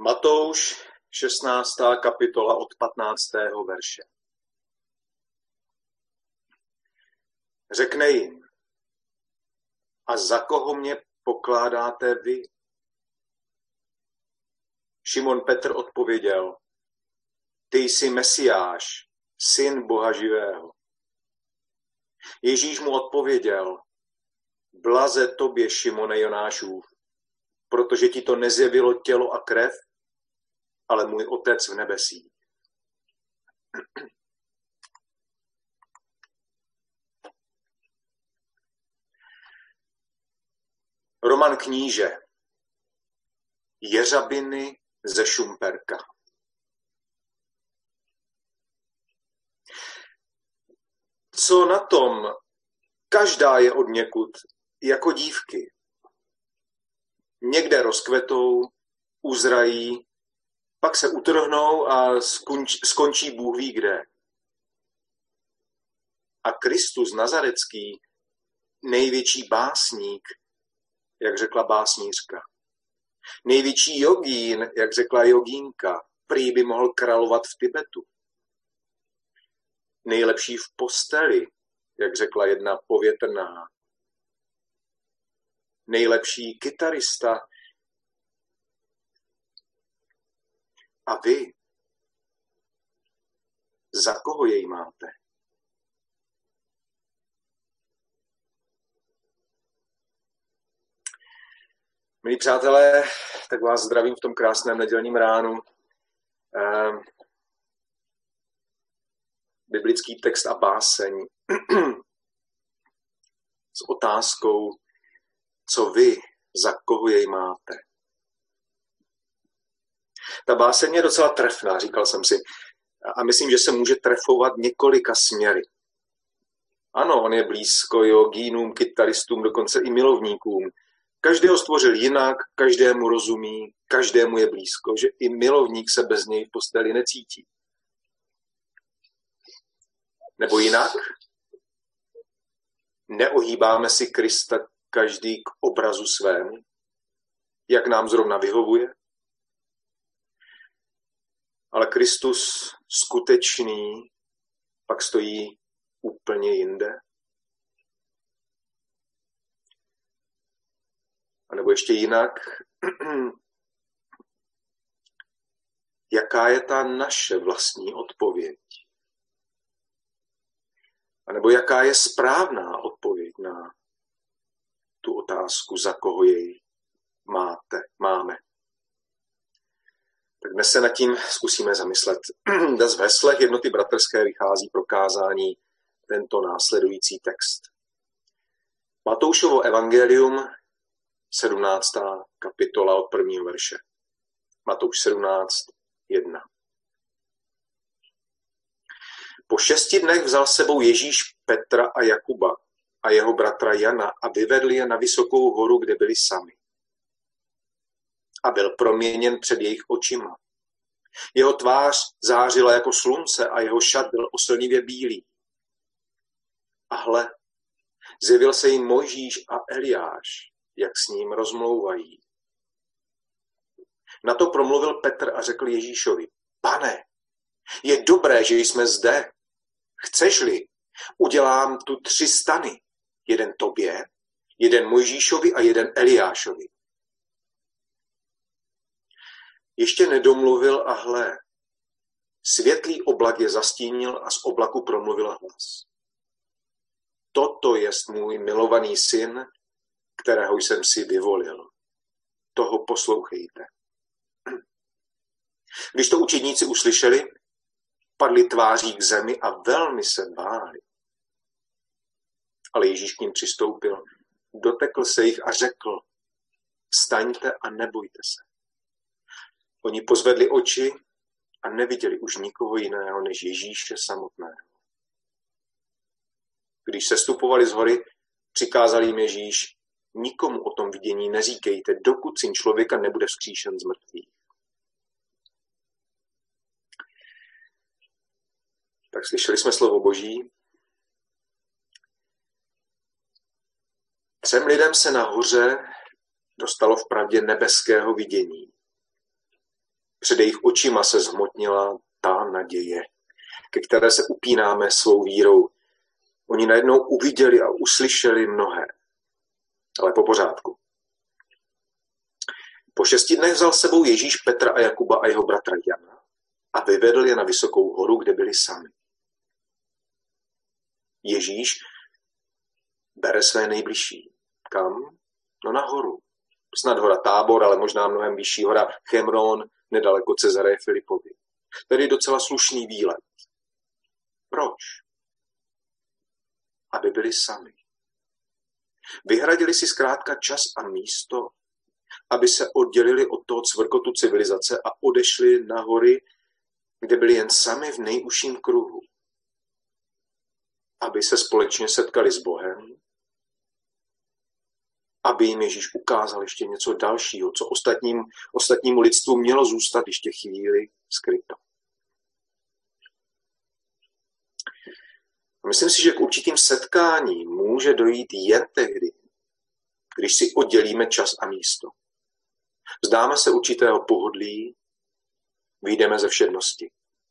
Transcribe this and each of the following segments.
Matouš, 16. kapitola od 15. verše. Řekne jim: a za koho mě pokládáte vy? Šimon Petr odpověděl: ty jsi Mesiáš, syn Boha živého. Ježíš mu odpověděl: blaze tobě, Šimone Jonášův, protože ti to nezjevilo tělo a krev, ale můj Otec v nebesích. Roman Kníže, Jeřabiny ze Šumperka. Co na tom? Každá je odněkud, jako dívky. Někde rozkvetou, uzrají, pak se utrhnou a skončí Bůh ví kde. A Kristus Nazarecký, největší básník, jak řekla básnířka. Největší jogín, jak řekla jogínka, prý by mohl královat v Tibetu. Nejlepší v posteli, jak řekla jedna povětrná. Nejlepší kytarista. A vy, za koho jej máte? Milí přátelé, tak vás zdravím v tom krásném nedělním ránu. Biblický text a báseň s otázkou, co vy, za koho jej máte. Ta báseň je docela trefná, říkal jsem si, a myslím, že se může trefovat několika směry. Ano, on je blízko jogínům, kytaristům, dokonce i milovníkům. Každého stvořil jinak, každému rozumí, každému je blízko, že i milovník se bez něj v posteli necítí. Nebo jinak, neohýbáme si Krista každý k obrazu svému, jak nám zrovna vyhovuje. Ale Kristus skutečný pak stojí úplně jinde. A nebo ještě jinak, jaká je ta naše vlastní odpověď? A nebo jaká je správná odpověď na tu otázku, za koho jej máme? Tak dnes se nad tím zkusíme zamyslet. Dnes v heslech Jednoty bratrské vychází pro kázání tento následující text. Matoušovo evangelium, 17. kapitola od 1. verše. Matouš 17, 1. Po 6 dnech vzal s sebou Ježíš Petra a Jakuba a jeho bratra Jana a vyvedl je na vysokou horu, kde byli sami. A byl proměněn před jejich očima. Jeho tvář zářila jako slunce a jeho šat byl oslnivě bílý. A hle, zjevil se jim Mojžíš a Eliáš, jak s ním rozmlouvají. Na to promluvil Petr a řekl Ježíšovi: Pane, je dobré, že jsme zde. Chceš-li, udělám tu 3 stany. Jeden tobě, jeden Mojžíšovi a jeden Eliášovi. Ještě nedomluvil a hle, světlý oblak je zastínil a z oblaku promluvil hlas. Toto jest můj milovaný syn, kterého jsem si vyvolil. Toho poslouchejte. Když to učedníci uslyšeli, padli tváří k zemi a velmi se báli. Ale Ježíš k ním přistoupil, dotekl se jich a řekl: vstaňte a nebojte se. Oni pozvedli oči a neviděli už nikoho jiného než Ježíše samotného. Když sestupovali z hory, přikázal jim Ježíš: nikomu o tom vidění neříkejte, dokud syn člověka nebude vzkříšen z mrtvých. Tak slyšeli jsme slovo Boží. 3 lidem se na hoře dostalo vpravdě nebeského vidění. Před jejich očima se zhmotnila ta naděje, ke které se upínáme svou vírou. Oni najednou uviděli a uslyšeli mnohé. Ale po pořádku. Po 6 dnech vzal s sebou Ježíš Petra a Jakuba a jeho bratra Jana a vyvedl je na vysokou horu, kde byli sami. Ježíš bere své nejbližší. Kam? No na horu. Snad hora Tábor, ale možná mnohem vyšší hora Chemron, nedaleko Cezareje Filipovi. Tedy docela slušný výlet. Proč? Aby byli sami. Vyhradili si zkrátka čas a místo, aby se oddělili od toho cvrkotu civilizace a odešli na hory, kde byli jen sami v nejužším kruhu. Aby se společně setkali s Bohem, aby jim Ježíš ukázal ještě něco dalšího, co ostatnímu lidstvu mělo zůstat ještě chvíli skryto. Myslím si, že k určitým setkáním může dojít jen tehdy, když si oddělíme čas a místo. Vzdáme se určitého pohodlí, vyjdeme ze všednosti.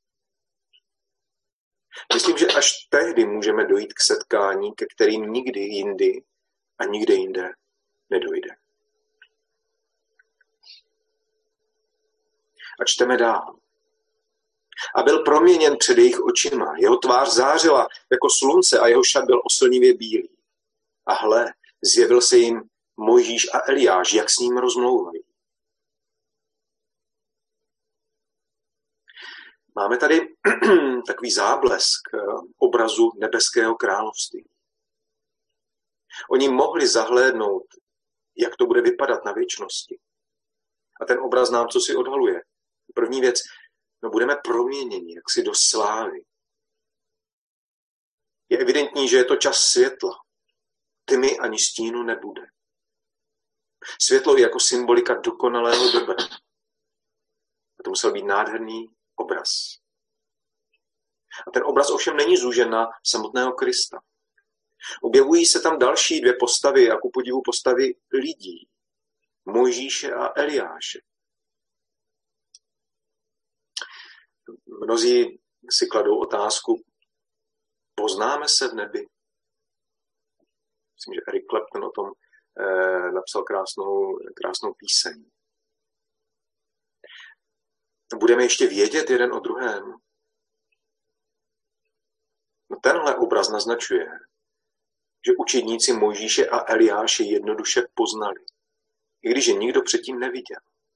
Myslím, že až tehdy můžeme dojít k setkání, ke kterým nikdy jindy a nikde jinde nedojde. A čteme dál. A byl proměněn před jejich očima. Jeho tvář zářila jako slunce a jeho šat byl oslnivě bílý. A hle, zjevil se jim Mojžíš a Eliáš, jak s ním rozmlouvají. Máme tady takový záblesk obrazu nebeského království. Oni mohli zahlédnout, jak to bude vypadat na věčnosti. A ten obraz nám co si odhaluje. První věc, budeme proměněni jaksi do slávy. Je evidentní, že je to čas světla. Tmy ani stínu nebude. Světlo je jako symbolika dokonalého dobra. A to musel být nádherný obraz. A ten obraz ovšem není zúžen na samotného Krista. Objevují se tam další 2 postavy, a ku podivu postavy lidí. Mojžíše a Eliáše. Mnozí si kladou otázku, poznáme se v nebi? Myslím, že Eric Clapton o tom napsal krásnou píseň. Budeme ještě vědět jeden o druhém? Tenhle obraz naznačuje, že učedníci Mojžíše a Eliáše jednoduše poznali, i když je nikdo předtím neviděl.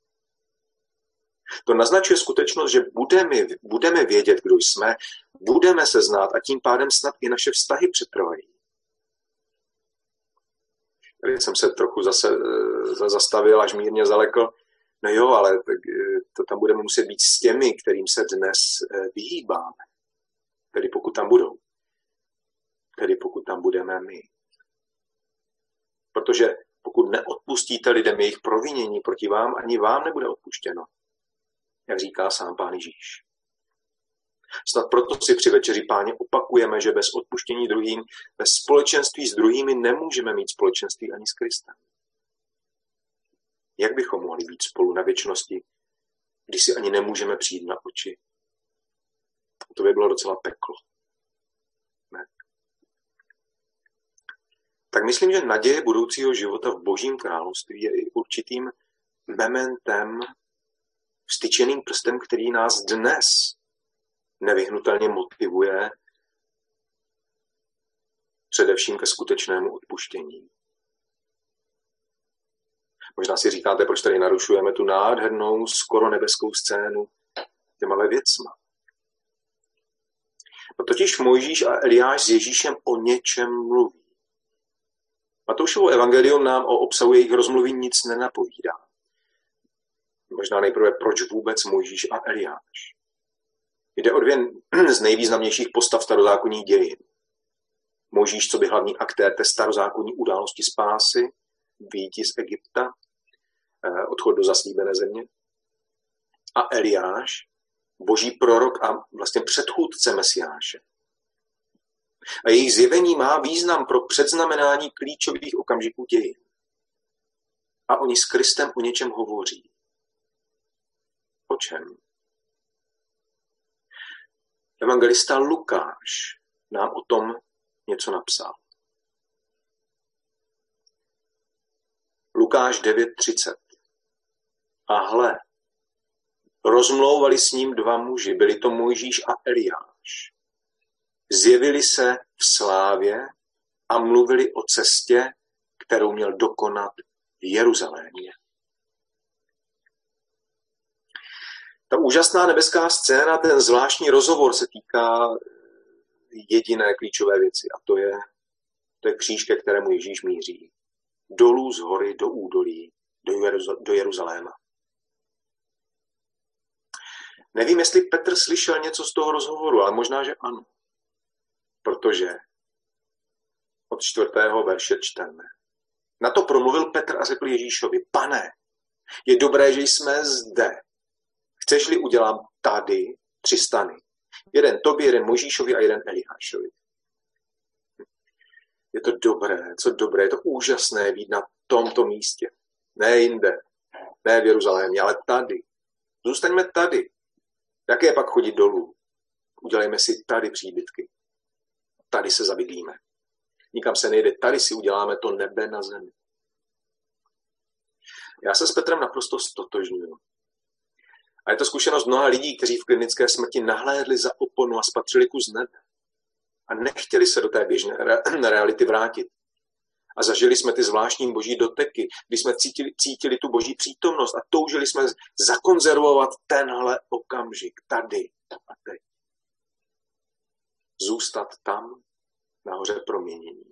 To naznačuje skutečnost, že budeme vědět, kdo jsme, budeme se znát a tím pádem snad i naše vztahy přetrvají. Tady jsem se trochu zase zastavil, až mírně zalekl. No jo, ale to tam budeme muset být s těmi, kterým se dnes vyhýbáme. Tedy pokud tam budou. Tedy pokud tam budeme my. Protože pokud neodpustíte lidem jejich provinění proti vám, ani vám nebude odpuštěno. Jak říká sám Pán Ježíš. Snad proto si při večeři Páně opakujeme, že bez odpuštění druhým, bez společenství s druhými nemůžeme mít společenství ani s Kristem. Jak bychom mohli být spolu na věčnosti, když si ani nemůžeme přijít na oči? To by bylo docela peklo. Ne? Tak myslím, že naděje budoucího života v Božím království je i určitým mementem, vstyčeným prstem, který nás dnes nevyhnutelně motivuje především ke skutečnému odpuštění. Možná si říkáte, proč tady narušujeme tu nádhernou, skoro nebeskou scénu těma věcma. No totiž Mojžíš a Eliáš s Ježíšem o něčem mluví. Matoušovo evangelium nám o obsahu jejich rozmluví nic nenapovídá. Možná nejprve, proč vůbec Mojžíš a Eliáš. Jde o 2 z nejvýznamnějších postav starozákonních dějin. Mojžíš, co by hlavní aktér té starozákonní události spásy, vyjití z Egypta, odchod do zaslíbené země. A Eliáš, boží prorok a vlastně předchůdce Mesiáše. A jejich zjevení má význam pro předznamenání klíčových okamžiků dějin. A oni s Kristem o něčem hovoří. O o čem? Evangelista Lukáš nám o tom něco napsal. Lukáš 9:30. A hle, rozmlouvali s ním dva muži, byli to Mojžíš a Eliáš. Zjevili se v slávě a mluvili o cestě, kterou měl dokonat v Jeruzalémě. Ta úžasná nebeská scéna, ten zvláštní rozhovor se týká jediné klíčové věci a to je kříž, ke kterému Ježíš míří. Dolů z hory, do údolí, do Jeruzaléma. Nevím, jestli Petr slyšel něco z toho rozhovoru, ale možná, že ano. Protože od 4. verše čteme. Na to promluvil Petr a řekl Ježíšovi, Pane, je dobré, že jsme zde. Chceš-li udělám tady 3 stany. Jeden tobě, jeden Mojžíšovi a jeden Eliášovi. Je to dobré, co dobré, je to úžasné být na tomto místě. Ne jinde, ne v Jeruzalémě, ale tady. Zůstaňme tady. Jaké pak chodit dolů? Udělejme si tady příbytky. Tady se zabydlíme. Nikam se nejde, tady si uděláme to nebe na zemi. Já se s Petrem naprosto stotožňuji. A je to zkušenost mnoha lidí, kteří v klinické smrti nahlédli za oponu a spatřili kus nebe. A nechtěli se do té běžné reality vrátit. A zažili jsme ty zvláštní boží doteky, kdy jsme cítili tu boží přítomnost a toužili jsme zakonzervovat tenhle okamžik tady a teď. Zůstat tam, nahoře proměnění.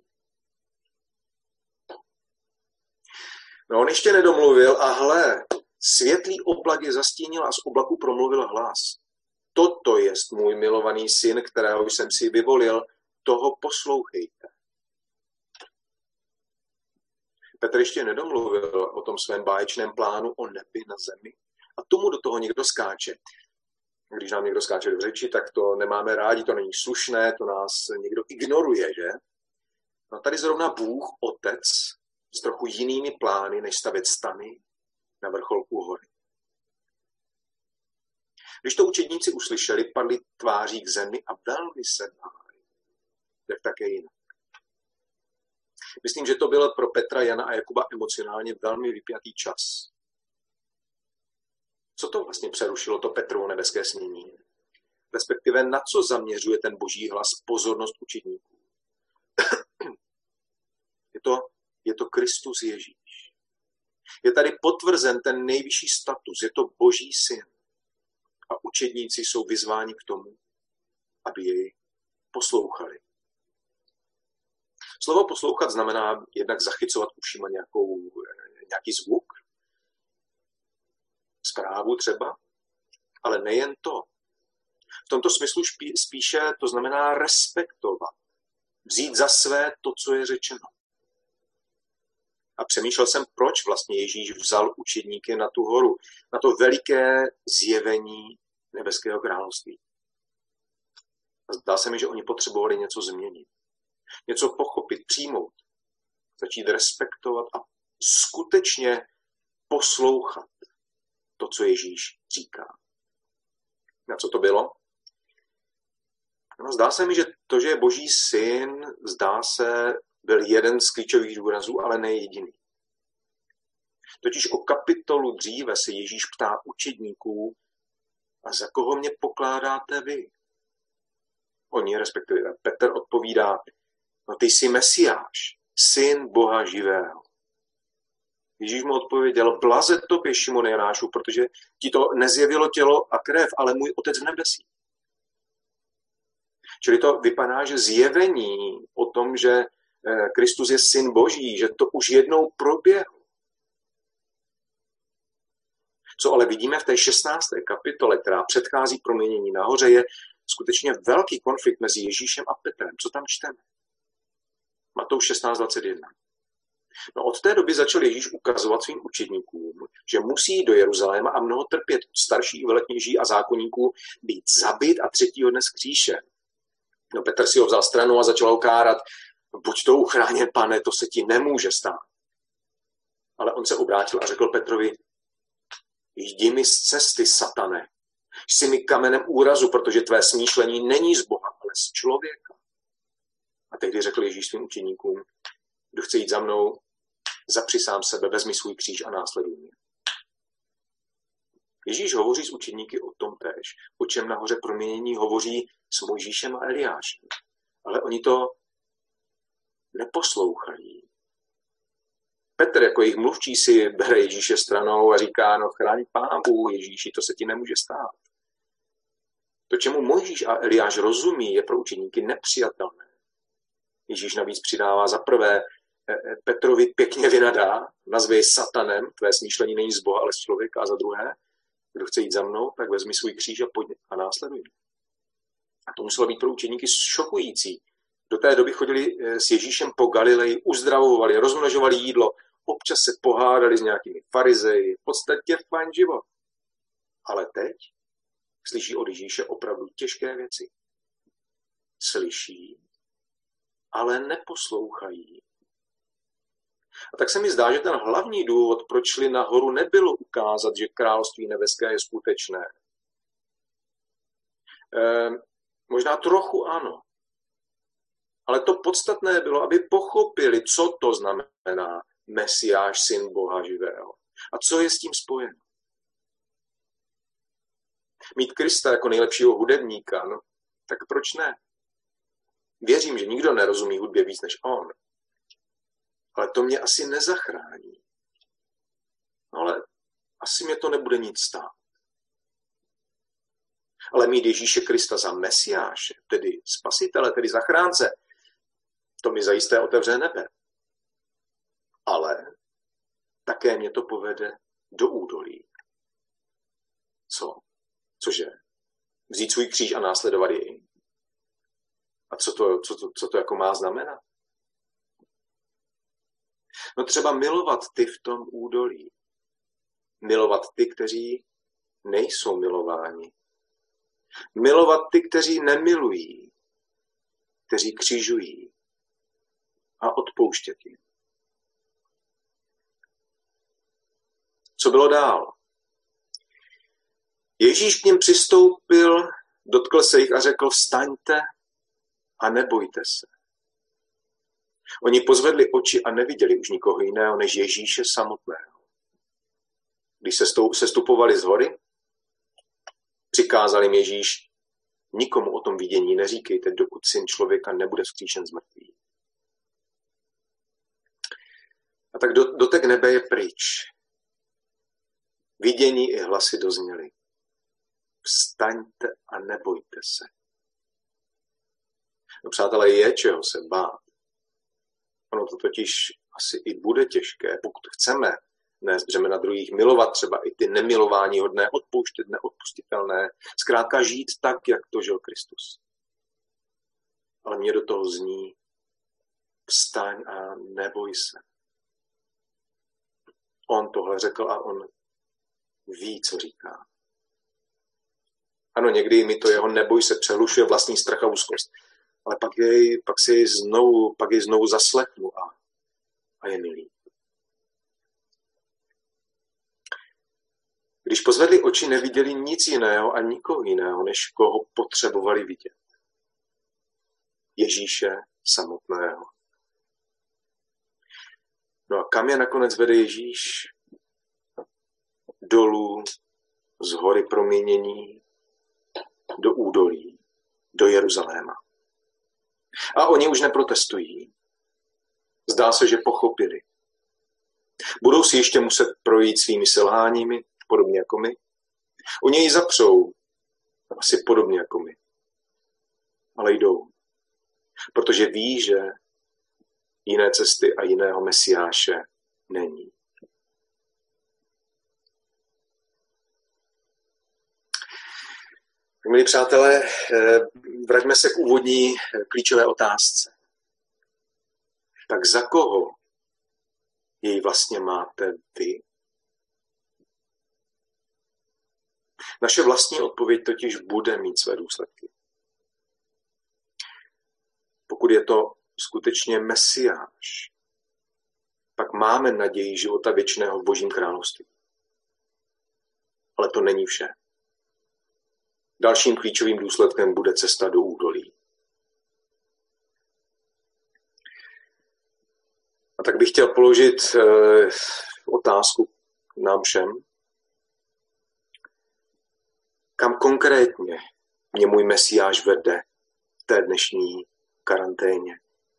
No on ještě nedomluvil a hle, světlý oblak je zastínil a z oblaku promluvil hlas. Toto jest můj milovaný syn, kterého jsem si vyvolil, toho poslouchejte. Petr ještě nedomluvil o tom svém báječném plánu o nebi na zemi a tomu do toho někdo skáče. Když nám někdo skáče do řeči, tak to nemáme rádi, to není slušné, to nás někdo ignoruje, že? No tady zrovna Bůh, Otec, s trochu jinými plány, než stavět stany na vrcholku hory. Když to učedníci uslyšeli, padli tváří k zemi a velmi se báli. Jak také jinak. Myslím, že to byl pro Petra, Jana a Jakuba emocionálně velmi vypjatý čas. Co to vlastně přerušilo to Petrovo nebeské snění? Respektive na co zaměřuje ten boží hlas pozornost učedníků? Je to Kristus Ježíš. Je tady potvrzen ten nejvyšší status, je to boží syn. A učedníci jsou vyzváni k tomu, aby jej poslouchali. Slovo poslouchat znamená jednak zachycovat ušima nějaký zvuk, zprávu třeba, ale nejen to. V tomto smyslu spíše to znamená respektovat, vzít za své to, co je řečeno. A přemýšlel jsem, proč vlastně Ježíš vzal učedníky na tu horu, na to veliké zjevení nebeského království. A zdá se mi, že oni potřebovali něco změnit. Něco pochopit, přijmout, začít respektovat a skutečně poslouchat to, co Ježíš říká. Na co to bylo? No, zdá se mi, že to, že je boží syn, byl jeden z klíčových důrazů, ale ne jediný. Totiž o kapitolu dříve se Ježíš ptá učedníků, a za koho mě pokládáte vy? Oni, respektive Petr, odpovídá, no ty jsi Mesiáš, syn Boha živého. Ježíš mu odpověděl, blaze tobě, Šimone Jonášu, protože ti to nezjevilo tělo a krev, ale můj otec v nebesích. Čili to vypadá, že zjevení o tom, že Kristus je syn Boží, že to už jednou proběhlo. Co ale vidíme v té 16. kapitole, která předchází proměnění nahoře, je skutečně velký konflikt mezi Ježíšem a Petrem. Co tam čteme? Matouš 16:21. No od té doby začal Ježíš ukazovat svým učedníkům, že musí do Jeruzaléma a mnoho trpět od starších, velekněží a zákonníků, být zabit a 3. dne vzkříšen. No Petr si ho vzal stranu a začal ho kárat. Buď to uchráněn, pane, to se ti nemůže stát. Ale on se obrátil a řekl Petrovi, Jdi mi z cesty, satane. Jsi mi kamenem úrazu, protože tvé smýšlení není z Boha, ale z člověka. A tehdy řekl Ježíš svým učeníkům, kdo chce jít za mnou, zapři sám sebe, vezmi svůj kříž a následuj mě. Ježíš hovoří s učeníky o tom též, o čem na hoře proměnění hovoří s Mojžíšem a Eliášem. Ale oni to neposlouchají. Petr jako jejich mluvčí si bere Ježíše stranou a říká, no chráň Pán Bůh, Ježíši, to se ti nemůže stát. To, čemu Mojžíš a Eliáš rozumí, je pro učeníky nepřijatelné. Ježíš navíc přidává za prvé, Petrovi pěkně vynadá, nazve je satanem, tvé smýšlení není z Boha, ale z člověka, a za druhé, kdo chce jít za mnou, tak vezmi svůj kříž a pojď a následuj. A to muselo být pro učeníky šokující. Do té doby chodili s Ježíšem po Galileji, uzdravovali, rozmnožovali jídlo, občas se pohádali s nějakými farizeji, v podstatě fajn život. Ale teď slyší od Ježíše opravdu těžké věci. Slyší, ale neposlouchají. A tak se mi zdá, že ten hlavní důvod, proč šli nahoru, nebylo ukázat, že království nebeské je skutečné. Možná trochu ano. Ale to podstatné bylo, aby pochopili, co to znamená Mesiáš, syn Boha živého. A co je s tím spojeno. Mít Krista jako nejlepšího hudebníka, no, tak proč ne? Věřím, že nikdo nerozumí hudbě víc než on. Ale to mě asi nezachrání. Ale asi mě to nebude nic stát. Ale mít Ježíše Krista za Mesiáše, tedy spasitele, tedy zachránce, to mi zajisté otevře nebe. Ale také mě to povede do údolí. Co? Cože? Vzít svůj kříž a následovat jej. A co to jako má znamenat? No třeba milovat ty v tom údolí. Milovat ty, kteří nejsou milováni. Milovat ty, kteří nemilují, kteří křižují. A odpouštět jim. Co bylo dál? Ježíš k nim přistoupil, dotkl se jich a řekl, vstaňte a nebojte se. Oni pozvedli oči a neviděli už nikoho jiného než Ježíše samotného. Když se sestupovali z hory, přikázal jim Ježíš, nikomu o tom vidění neříkejte, dokud syn člověka nebude vzkříšen z mrtvých. A tak dotek nebe je pryč. Vidění i hlasy dozněly. Vstaňte a nebojte se. No přátelé, je čeho se bát. Ono to totiž asi i bude těžké, pokud chceme nést břemena druhých, milovat třeba i ty nemilování hodné, odpouštět neodpustitelné, zkrátka žít tak, jak to žil Kristus. Ale mě do toho zní, vstaň a neboj se. On tohle řekl a on ví, co říká. Ano, někdy mi to jeho neboj se přehlušuje vlastní strach a úzkost. Ale pak jej znovu zaslechnu a je milý. Když pozvedli oči, neviděli nic jiného a nikoho jiného, než koho potřebovali vidět. Ježíše samotného. No a kam je nakonec vede Ježíš? Dolů z hory proměnění do údolí, do Jeruzaléma. A oni už neprotestují. Zdá se, že pochopili. Budou si ještě muset projít svými selháními, podobně jako my. Oni ji zapřou, asi podobně jako my. Ale jdou. Protože ví, že jiné cesty a jiného Mesiáše není. Milí přátelé, vraťme se k úvodní klíčové otázce. Tak za koho jej vlastně máte vy? Naše vlastní odpověď totiž bude mít své důsledky. Pokud je to skutečně Mesiáš, pak máme naději života věčného v Božím království. Ale to není vše. Dalším klíčovým důsledkem bude cesta do údolí. A tak bych chtěl položit otázku nám všem. Kam konkrétně mě můj Mesiáš vede v té dnešní karanténě?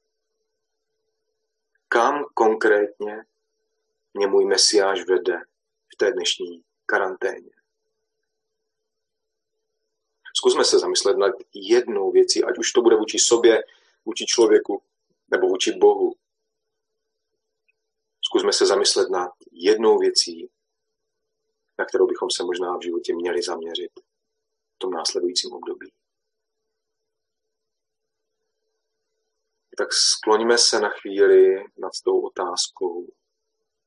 Kam konkrétně mě můj Mesiáš vede v té dnešní karanténě? Zkusme se zamyslet nad jednou věcí, ať už to bude vůči sobě, vůči člověku nebo vůči Bohu. Zkusme se zamyslet nad jednou věcí, na kterou bychom se možná v životě měli zaměřit v tom následujícím období. Tak skloňme se na chvíli nad tou otázkou,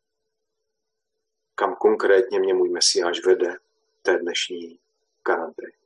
kam konkrétně mě můj Mesiáš vede v té dnešní karanténě.